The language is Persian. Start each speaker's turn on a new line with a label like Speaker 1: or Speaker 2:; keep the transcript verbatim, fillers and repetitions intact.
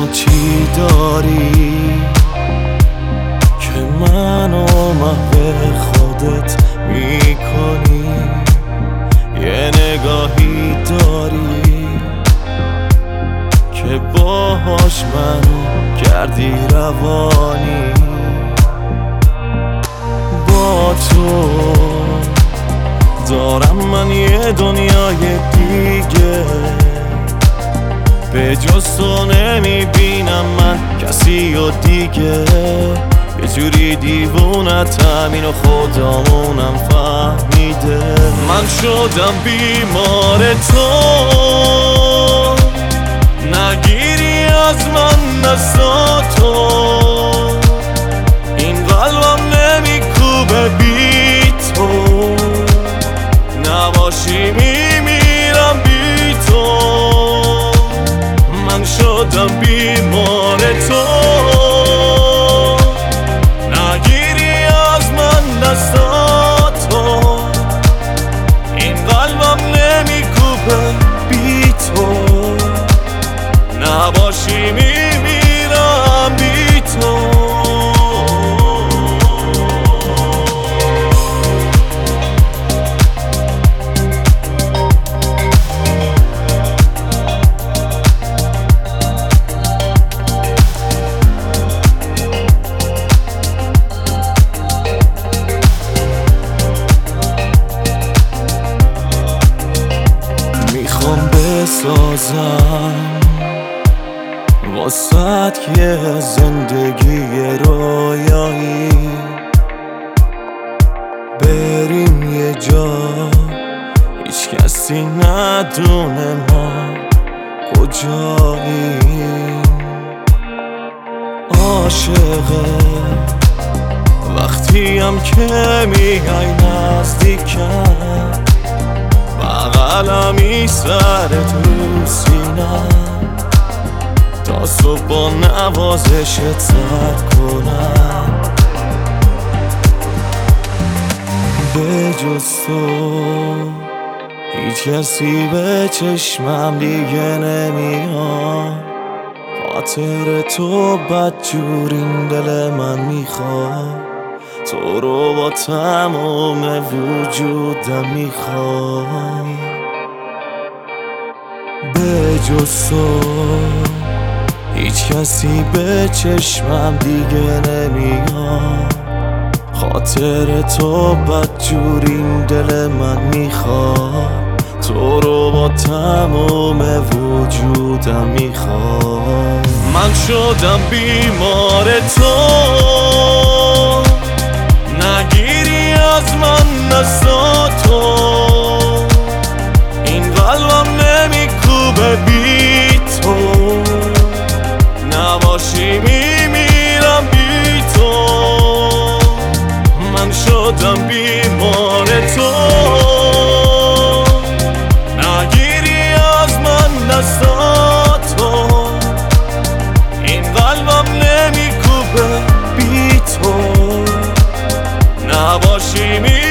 Speaker 1: اما چی داری که منو محو خودت میکنی؟ یه نگاهی داری که باهاش منو کردی روانی. با تو دارم من یه دنیای دیگه، به جز تو نمیبینم من کسی و دیگه. یه جوری دیوونتم اینو خودمونم فهمیده. من شدم بیمار تو، نگیری از من دستاتو. این قلبم نمیکوبه بی تو، نباشی میمیرم بی تو. من شدم بیمار تو، نگیری از من دستاتو. این قلبم نمیکوبه بی تو، نباشی میمیرم بی تو. میخوام بسازم واسه یه زندگی رویایی، بریم یه جا هیچ کسی ندونه ما کجاییم. عاشقه وقتی هم که میای نزدیکم، بغلمی سرت رو سینم، تا صبح با نوازشت سر کنم. به جز تو هیچ کسی به چشمم دیگه نمیاد. خاطر تو بدجور این دل من میخواد، تو رو با تمام وجودم میخوام. به جز تو هیچ کسی به چشمم دیگه نمیاد. خاطر تو بدجور این دل من میخواد، تو رو با تمام وجودم میخوام. من شدم بیمار تو، نگیری از من دستاتو. این قلبم نمیکوبه بی تو، نباشی میمیرم بی تو. من شدم بیمار تو، نگیری از من دستاتو. این قلبم نمیکوبه بی تو، نباشی می